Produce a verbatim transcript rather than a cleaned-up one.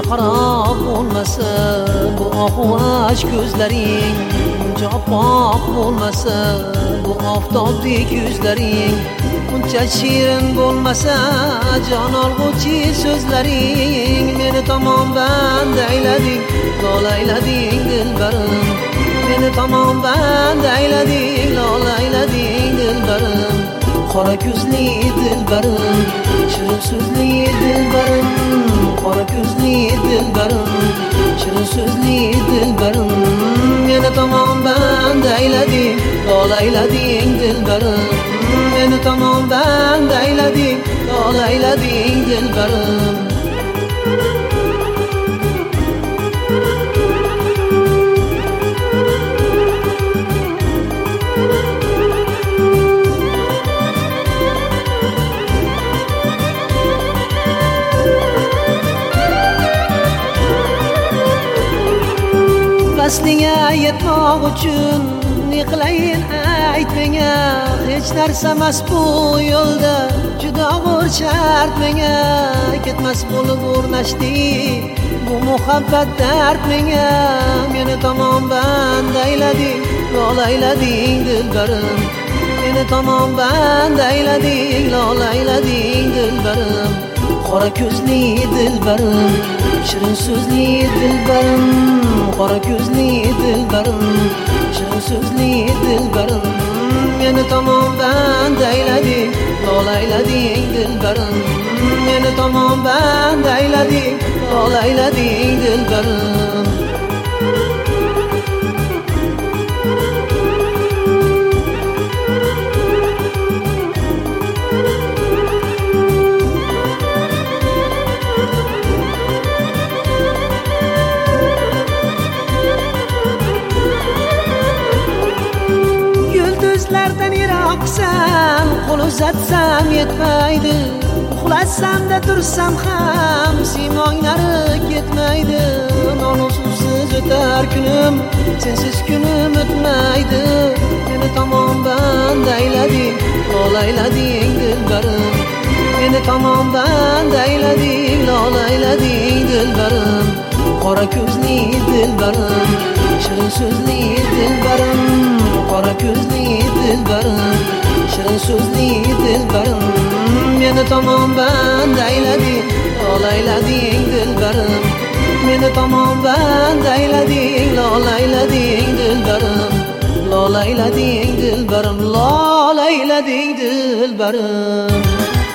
xarob bo'lmasa, bu oqvash ko'zlaring uncha oppoq bo'lmasa, bu oftobdek yuzlaring uncha shirin bo'lmasa, jon olg'uvchi so'zlaring meni tomon band aylading, lola aylading dilbarim. Meni tomon band aylading, lola aylading dilbarim. Qora ko'zli dilbarim, shirin so'zli dilbarim. Qora ko'zli dilbarim, shirin so'zli dilbarim. Meni tomon band aylading, lola aylading dilbarim. Meni tomon band aylading, lola aylading dilbarim. Asliga yetmoq uchun ne qilayin ayt menga, hech narsa emas bu yo'lda juda og'ir shart menga. Ketmas bo'lib o'rnashdi bu muhabbat dard menga. Meni tomon band aylading, lola aylading dilbarim. Meni tomon band aylading, lola aylading dilbarim. Qora ko'zli dilbarim, shirin so'zli dilbarim. Qora ko'zli dilbarim, shirin so'zli dilbarim. Meni tomon band aylading, lola aylading dilbarim. Meni tomon band aylading, lola aylading dilbarim. Yulduzlardan yiroqsan, qo'l uzatsam yetmaydi. Uxlasam-da tursam ham siymonlari ketmaydi. Non-suvsiz o'tar kunim, sensiz kunim o'tmaydi. Meni tomon band aylading, lola aylading dilbarim. Meni tomon band aylading, lola aylading dilbarim. Qora ko'zli dilbarim, shirin so'zli dilbarim. Qora ko'zli dilbarim, shirin so'zli dilbarim. Meni tomon band aylading, lola aylading dilbarim. Meni tomon band aylading, lola aylading dilbarim. Lola aylading dilbarim, lola aylading dilbarim.